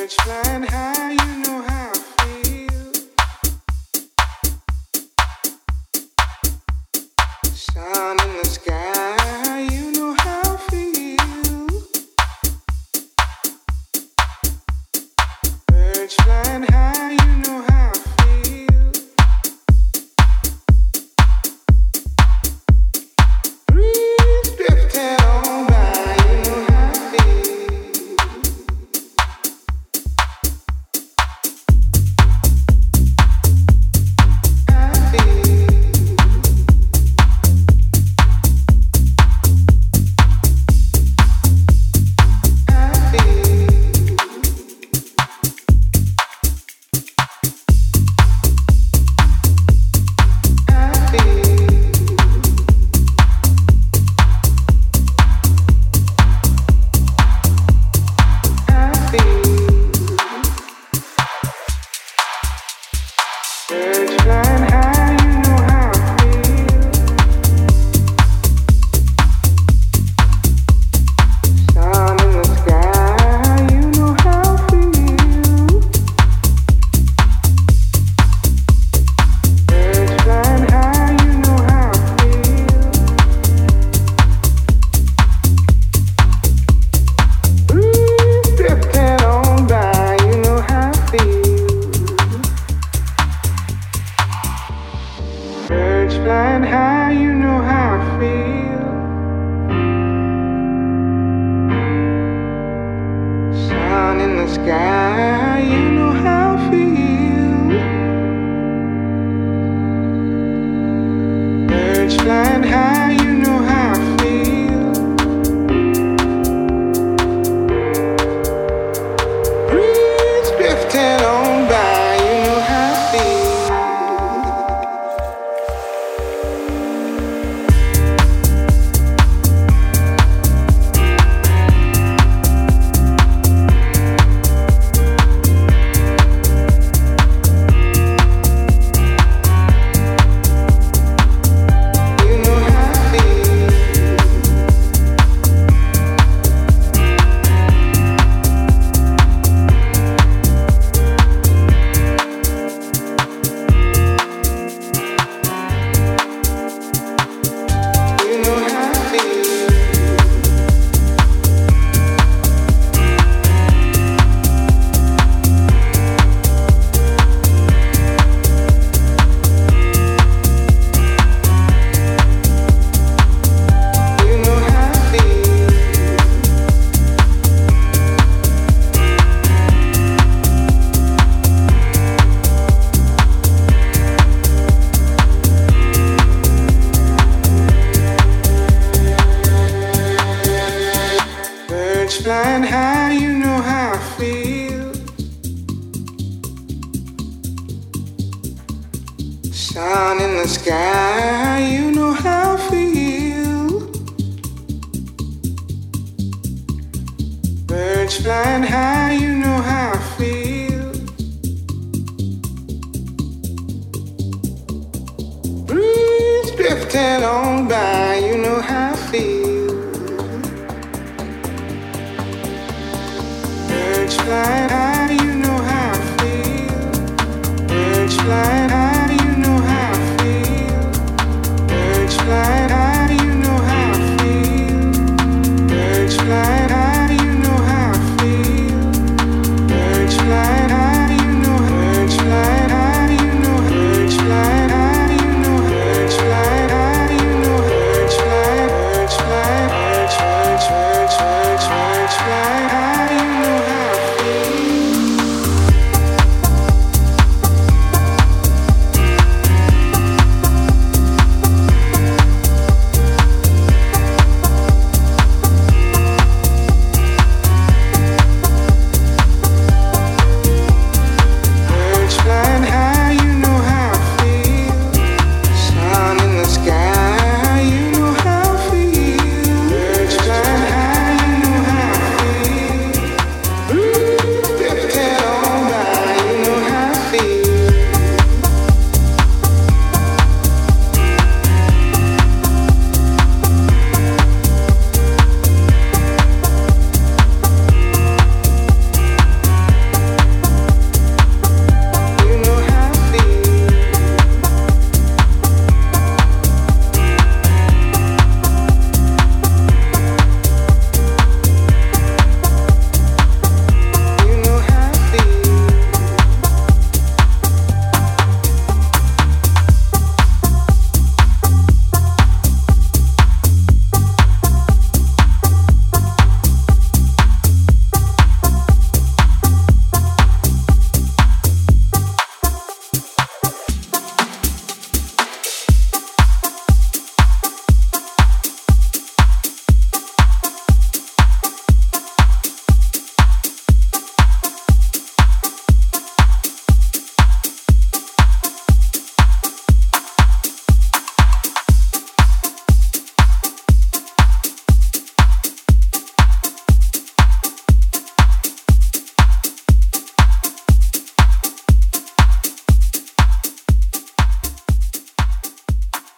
How you know how I feel?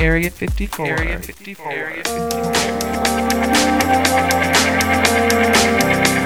Area 54. Area 54. Area 54.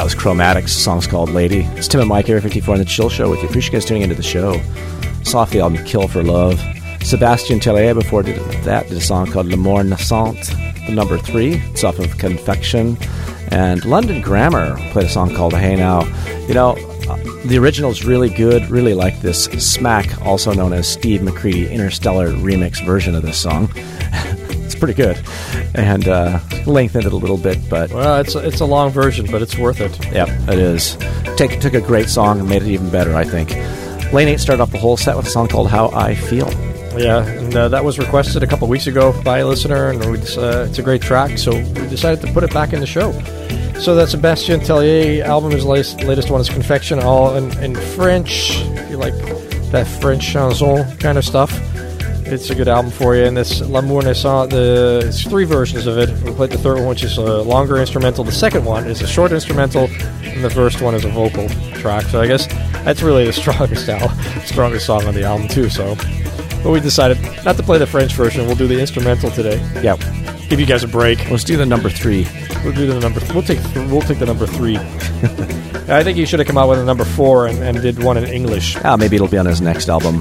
was Chromatics. The song's called Lady. It's Tim and Mike, Area 54 on The Chill Show with you. Appreciate you guys tuning into the show. Saw off the album Kill for Love. Sebastien Tellier before did a song called L'Amour Naissant, the number 3. It's off of Confection. And London Grammar played a song called Hey Now. You know, the original's really good. Really like this Smack, also known as Steve McCready Interstellar remix version of this song. It's pretty good, and lengthened it a little bit, but well, it's a long version, but it's worth it. Yep, it is. Took a great song and made it even better, I think. Lane 8 started off the whole set with a song called How I Feel. Yeah, and that was requested a couple weeks ago by a listener, and it's a great track, so we decided to put it back in the show. So that Sebastien Tellier album, his latest one is Confection, all in French. If you like that French chanson kind of stuff, it's a good album for you. And this L'Amour Naissant, it's 3 versions of it. We played the third one, which is a longer instrumental. The second one is a short instrumental, and the first one is a vocal track. So I guess that's really the strongest song on the album too. But we decided not to play the French version. We'll do the instrumental today. Yeah, give you guys a break. Let's do the number 3. We'll do the number. We'll take the number 3. I think he should have come out with a number 4 and did one in English. Maybe it'll be on his next album.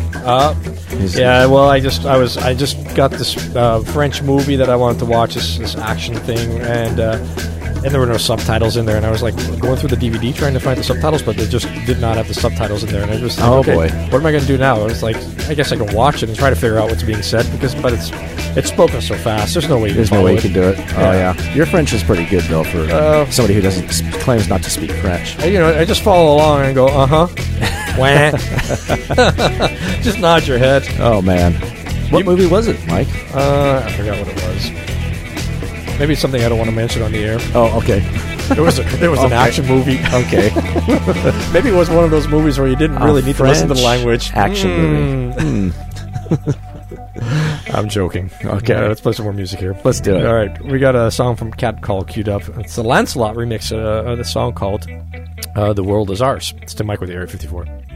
Yeah, well, I just got this French movie that I wanted to watch, this action thing, and there were no subtitles in there, and I was like going through the DVD trying to find the subtitles, but they just did not have the subtitles in there, and I just thought, boy, what am I going to do now? I was like, I guess I can watch it and try to figure out what's being said, but it's spoken so fast. There's no way you can do it. Yeah. Oh yeah, your French is pretty good though for somebody who claims not to speak French. I just follow along and go, wah. Just nod your head. Oh man, what movie was it, Mike? I forgot what it was. Maybe it's something I don't want to mention on the air. Oh, okay. It was an action movie. Okay. Maybe it was one of those movies where you didn't really need to listen to the language. Action movie. I'm joking. Okay. Let's play some more music here. Let's do it. All right. We got a song from Cat Call queued up. It's the Lancelot remix of the song called The World Is Ours. It's Tim Mike with the Area 54.